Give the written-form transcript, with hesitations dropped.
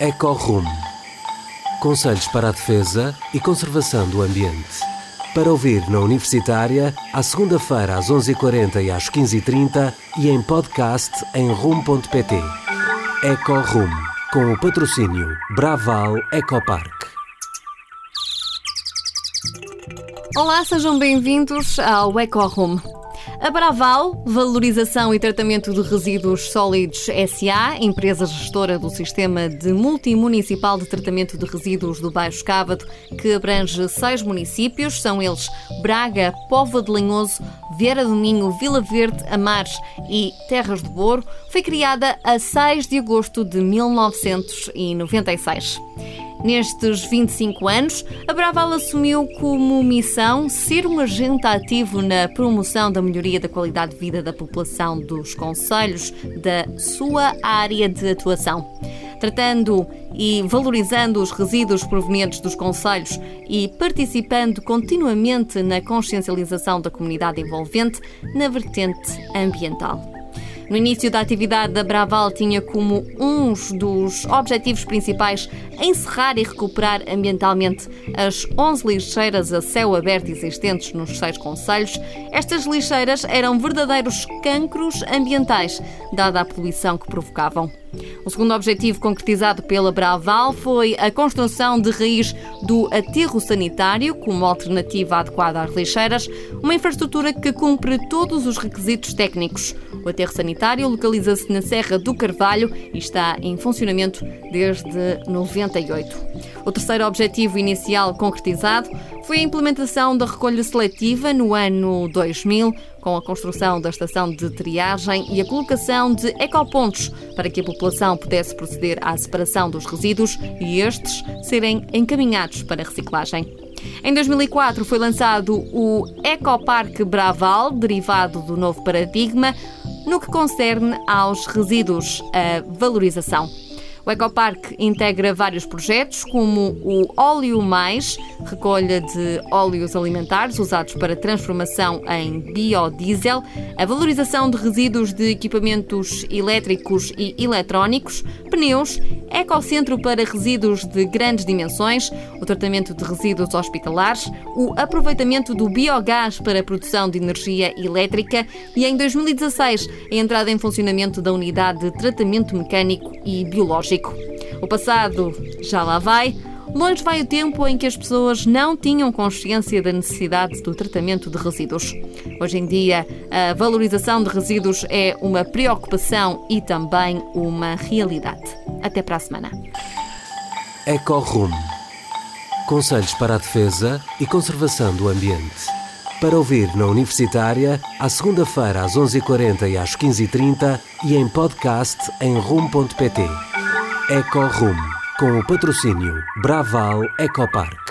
Ecorum. Conselhos para a defesa e conservação do ambiente. Para ouvir na Universitária, à segunda-feira às 11h40 e às 15h30 e em podcast em rum.pt. Ecorum, com o patrocínio Braval Ecopark. Olá, sejam bem-vindos ao Ecorum. A Braval, Valorização e Tratamento de Resíduos Sólidos S.A., empresa gestora do Sistema de Multimunicipal de Tratamento de Resíduos do Baixo Cávado, que abrange 6 municípios, são eles Braga, Póvoa de Lanhoso, Vieira do Minho, Vila Verde, Amares e Terras do Boro, foi criada a 6 de agosto de 1996. Nestes 25 anos, a Braval assumiu como missão ser um agente ativo na promoção da melhoria da qualidade de vida da população dos concelhos da sua área de atuação. Tratando e valorizando os resíduos provenientes dos concelhos e participando continuamente na consciencialização da comunidade envolvente na vertente ambiental. No início da atividade da Braval tinha como um dos objetivos principais encerrar e recuperar ambientalmente as 11 lixeiras a céu aberto existentes nos 6 concelhos. Estas lixeiras eram verdadeiros cancros ambientais, dada a poluição que provocavam. O segundo objetivo concretizado pela Braval foi a construção de raiz do aterro sanitário como alternativa adequada às lixeiras, uma infraestrutura que cumpre todos os requisitos técnicos. O aterro sanitário localiza-se na Serra do Carvalho e está em funcionamento desde 98. O terceiro objetivo inicial concretizado foi a implementação da recolha seletiva no ano 2000, com a construção da estação de triagem e a colocação de ecopontos para que a população pudesse proceder à separação dos resíduos e estes serem encaminhados para a reciclagem. Em 2004 foi lançado o Ecopark Braval, derivado do novo paradigma, no que concerne aos resíduos, a valorização. O Ecopark integra vários projetos, como o Óleo Mais, recolha de óleos alimentares usados para transformação em biodiesel, a valorização de resíduos de equipamentos elétricos e eletrónicos, pneus, ecocentro para resíduos de grandes dimensões, o tratamento de resíduos hospitalares, o aproveitamento do biogás para a produção de energia elétrica e, em 2016, a entrada em funcionamento da unidade de tratamento mecânico e biológico. O passado já lá vai. Longe vai o tempo em que as pessoas não tinham consciência da necessidade do tratamento de resíduos. Hoje em dia, a valorização de resíduos é uma preocupação e também uma realidade. Até para a semana. Ecorum. Conselhos para a defesa e conservação do ambiente. Para ouvir na Universitária, à segunda-feira às 11h40 e às 15h30 e em podcast em rum.pt. Ecorum, com o patrocínio Braval Ecopark.